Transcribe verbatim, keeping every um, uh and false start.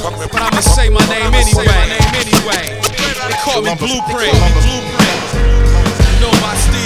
but I'ma say my name anyway. They call me Blueprint. You know my steel.